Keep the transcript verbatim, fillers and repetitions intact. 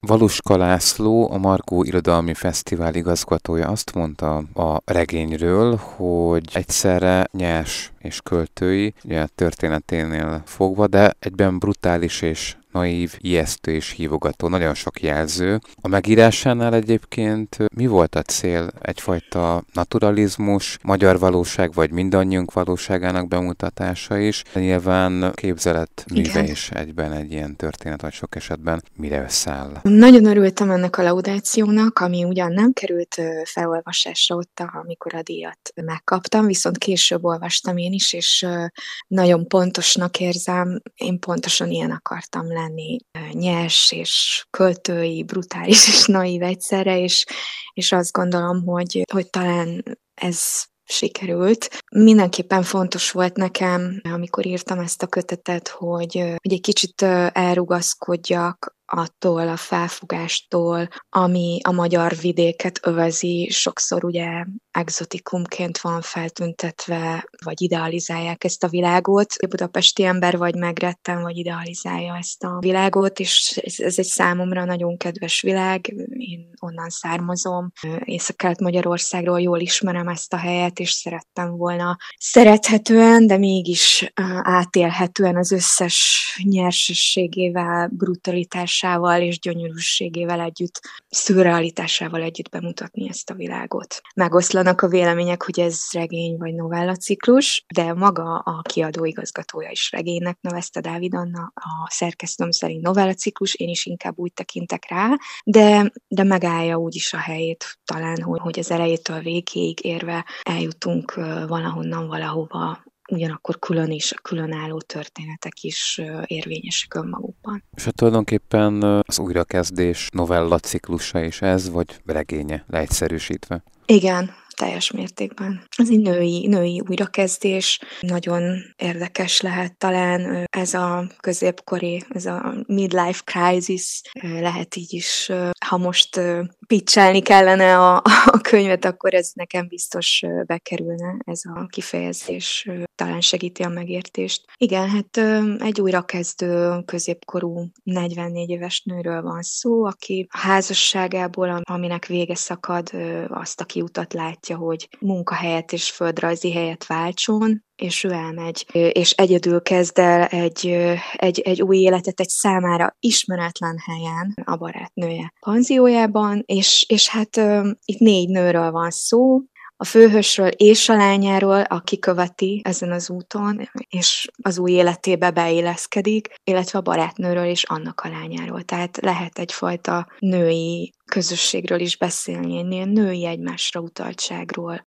Valuska László, a Margó Irodalmi Fesztivál igazgatója azt mondta a regényről, hogy egyszerre nyers és költői, ugye a történeténél fogva, de egyben brutális és naív, ijesztő és hívogató, nagyon sok jelző. A megírásánál egyébként mi volt a cél? Egyfajta naturalizmus, magyar valóság, vagy mindannyiunk valóságának bemutatása is. De nyilván képzeletműve is egyben egy ilyen történet, vagy sok esetben mire összeáll. Nagyon örültem ennek a laudációnak, ami ugyan nem került felolvasásra ott, amikor a díjat megkaptam, viszont később olvastam én is, és nagyon pontosnak érzem, én pontosan ilyen akartam lenni, nyers és költői, brutális és naív egyszerre, és, és azt gondolom, hogy, hogy talán ez sikerült. Mindenképpen fontos volt nekem, amikor írtam ezt a kötetet, hogy, hogy egy kicsit elrugaszkodjak attól a felfogástól, ami a magyar vidéket övezi, sokszor ugye egzotikumként van feltüntetve, vagy idealizálják ezt a világot. A budapesti ember vagy megretten, vagy idealizálja ezt a világot, és ez, ez egy számomra nagyon kedves világ. Én onnan származom, Észak-Kelet-Magyarországról jól ismerem ezt a helyet, és szerettem volna szerethetően, de mégis átélhetően az összes nyersességével, brutalitásával és gyönyörűségével együtt, szürrealitásával együtt bemutatni ezt a világot. Megoszlanak a vélemények, hogy ez regény vagy novellaciklus, de maga a kiadó igazgatója is regénynek nevezte, Dávid Anna, a szerkesztőm szerint novellaciklus, én is inkább úgy tekintek rá, de, de megállja úgyis a helyét talán, hogy, hogy az elejétől végéig érve eljutunk valahonnan valahova, ugyanakkor külön is, a különálló történetek is érvényesek önmagukban. És hát tulajdonképpen az újrakezdés novella ciklusa is ez, vagy regénye leegyszerűsítve? Igen, teljes mértékben. Ez egy női, női újrakezdés, nagyon érdekes lehet talán ez a középkori, ez a midlife crisis, lehet így is, ha most pitchelni kellene a, a könyvet, akkor ez nekem biztos bekerülne, ez a kifejezés, talán segíti a megértést. Igen, hát egy újrakezdő középkorú negyvennégy éves nőről van szó, aki a házasságából, aminek vége szakad, azt a kiutat látja, hogy munkahelyet és földrajzi helyet váltson, és ő elmegy, és egyedül kezd el egy, egy, egy új életet egy számára ismeretlen helyen, a barátnője panziójában, és, és hát itt négy nőről van szó, a főhősről és a lányáról, aki követi ezen az úton, és az új életébe beilleszkedik, illetve a barátnőről és annak a lányáról. Tehát lehet egyfajta női közösségről is beszélni, ennél női egymásra utaltságról.